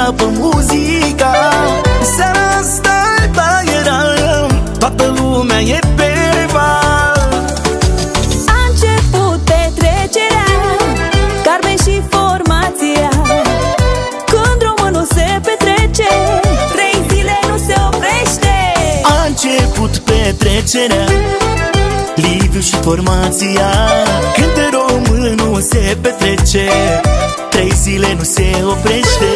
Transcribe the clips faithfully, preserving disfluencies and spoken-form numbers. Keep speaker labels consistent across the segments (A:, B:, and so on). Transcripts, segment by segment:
A: înceapă muzica. Seara asta baierăm, toată lumea e pe val.
B: A început petrecerea, Carmen și formația. Când românul se petrece, trei zile nu se oprește.
A: A început petrecerea, Liviu și formația. Când românul se petrece, trei zile nu se oprește.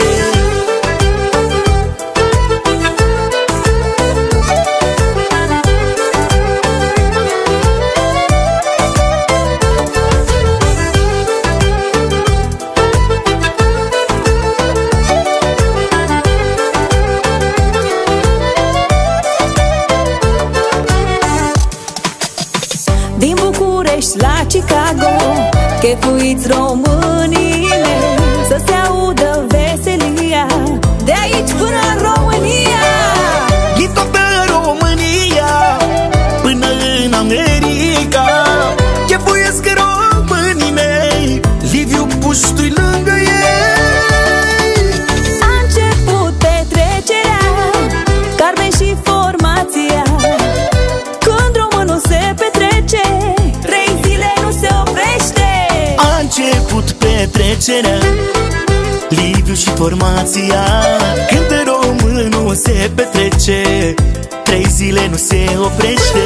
B: Din București la Chicago, chefuiți românii mei, să se audă veselia de aici până în România.
A: Din toată România până în America, chefuiesc românii mei, Liviu Puștu-i lângă ei.
B: A început petrecerea, Carmen și formația. Când românul se petrece, trei zile nu se oprește.
A: A început petrecerea, Liviu și formația. Când românul se petrece, trei zile nu se oprește.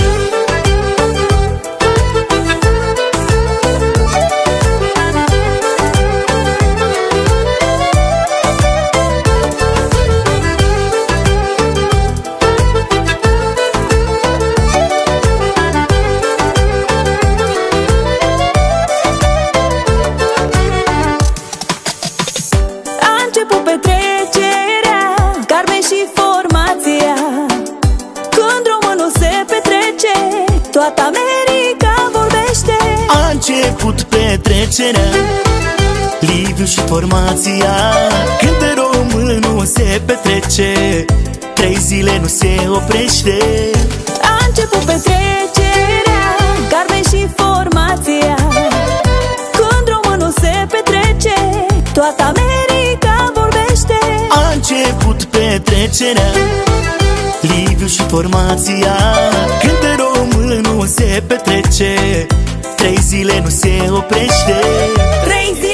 B: Petrecerea, Carmen și formația. Când românul se petrece, toată America vorbește.
A: A început petrecerea, Liviu și formația. Când românul se petrece, trei zile nu se oprește.
B: A început petrecerea, Carmen și formația. Când românul se petrece, toată America vorbește.
A: A început petrecerea, Liviu și formația. Când românul se petrece, trei zile nu se oprește.
B: Trei zile